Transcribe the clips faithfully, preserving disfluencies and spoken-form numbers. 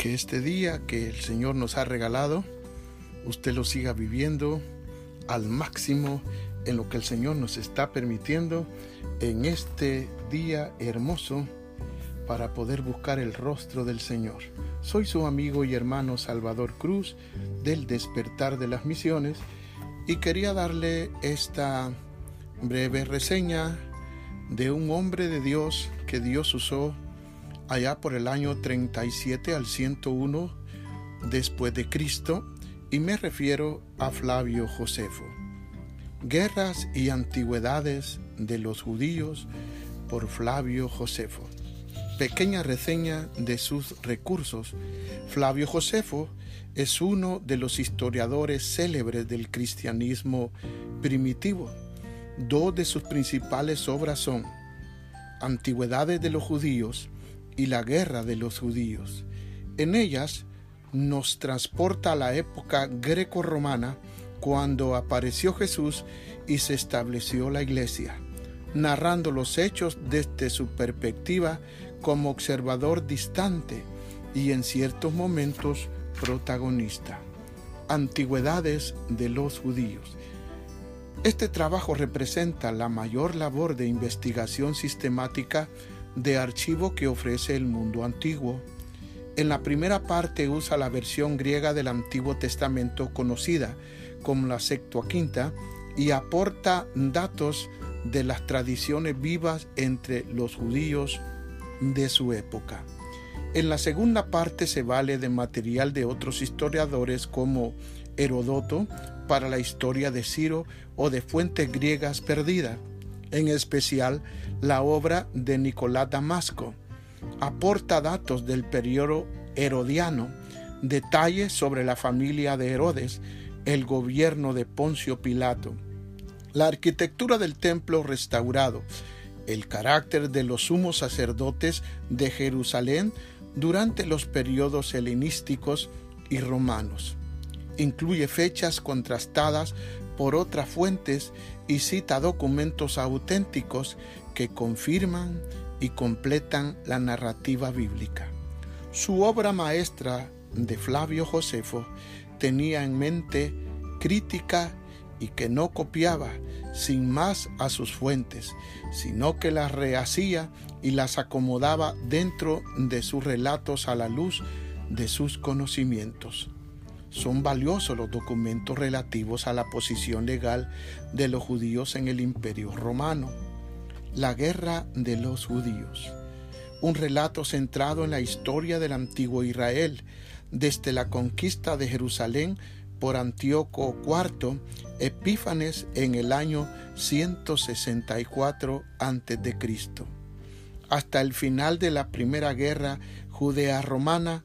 que este día que el Señor nos ha regalado, usted lo siga viviendo al máximo en lo que el Señor nos está permitiendo en este día hermoso para poder buscar el rostro del Señor. Soy su amigo y hermano Salvador Cruz del Despertar de las Misiones y quería darle esta breve reseña de un hombre de Dios que Dios usó allá por el año treinta y siete al ciento uno después de Cristo, y me refiero a Flavio Josefo. Guerras y antigüedades de los judíos por Flavio Josefo. Pequeña reseña de sus recursos. Flavio Josefo es uno de los historiadores célebres del cristianismo primitivo. Dos de sus principales obras son Antigüedades de los judíos y La guerra de los judíos. En ellas nos transporta a la época greco-romana, cuando apareció Jesús y se estableció la iglesia, narrando los hechos desde su perspectiva como observador distante y en ciertos momentos protagonista. Antigüedades de los judíos. Este trabajo representa la mayor labor de investigación sistemática de archivo que ofrece el mundo antiguo. En la primera parte usa la versión griega del Antiguo Testamento conocida como la Septuaginta y aporta datos de las tradiciones vivas entre los judíos de su época. En la segunda parte se vale de material de otros historiadores como Heródoto para la historia de Ciro o de fuentes griegas perdidas, en especial la obra de Nicolás Damasco. Aporta datos del periodo herodiano, detalles sobre la familia de Herodes, el gobierno de Poncio Pilato, la arquitectura del templo restaurado, el carácter de los sumos sacerdotes de Jerusalén durante los periodos helenísticos y romanos. Incluye fechas contrastadas por otras fuentes y cita documentos auténticos que confirman y completan la narrativa bíblica. Su obra maestra de Flavio Josefo tenía en mente crítica y que no copiaba sin más a sus fuentes, sino que las rehacía y las acomodaba dentro de sus relatos a la luz de sus conocimientos. Son valiosos los documentos relativos a la posición legal de los judíos en el Imperio Romano. La guerra de los judíos. Un relato centrado en la historia del antiguo Israel, desde la conquista de Jerusalén por Antíoco cuarto Epífanes en el año ciento sesenta y cuatro antes de Cristo, hasta el final de la Primera Guerra Judeo-Romana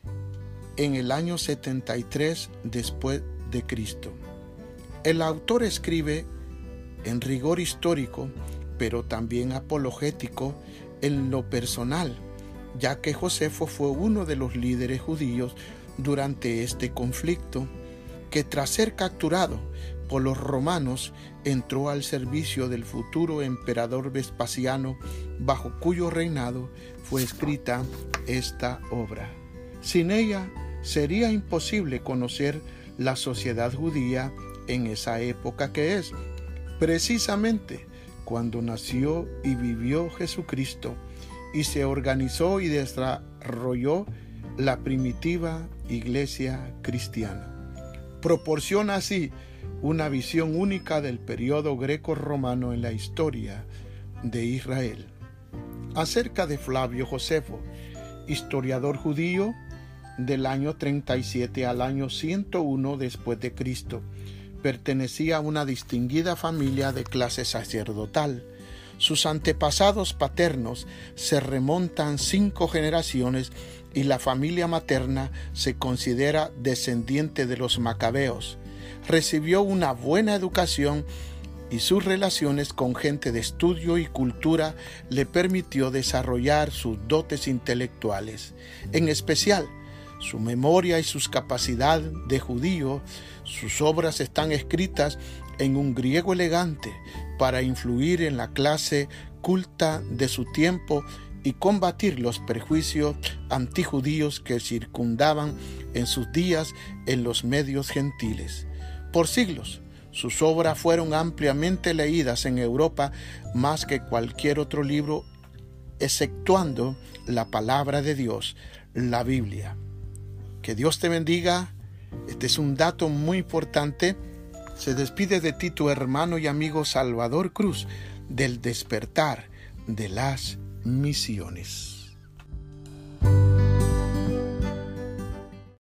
en el año setenta y tres después de Cristo. El autor escribe en rigor histórico, pero también apologético en lo personal, ya que Josefo fue uno de los líderes judíos durante este conflicto, que tras ser capturado por los romanos entró al servicio del futuro emperador Vespasiano, bajo cuyo reinado fue escrita esta obra. Sin ella sería imposible conocer la sociedad judía en esa época, que es precisamente cuando nació y vivió Jesucristo y se organizó y desarrolló la primitiva iglesia cristiana. Proporciona así una visión única del periodo greco-romano en la historia de Israel. Acerca de Flavio Josefo, historiador judío del año treinta y siete al año ciento uno después de Cristo, pertenecía a una distinguida familia de clase sacerdotal. Sus antepasados paternos se remontan cinco generaciones y la familia materna se considera descendiente de los macabeos. Recibió una buena educación y sus relaciones con gente de estudio y cultura le permitió desarrollar sus dotes intelectuales. En especial, su memoria y sus capacidades de judío. Sus obras están escritas en un griego elegante para influir en la clase culta de su tiempo y combatir los prejuicios antijudíos que circundaban en sus días en los medios gentiles. Por siglos, sus obras fueron ampliamente leídas en Europa más que cualquier otro libro, exceptuando la palabra de Dios, la Biblia. Que Dios te bendiga. Este es un dato muy importante. Se despide de ti tu hermano y amigo Salvador Cruz del Despertar de las Misiones.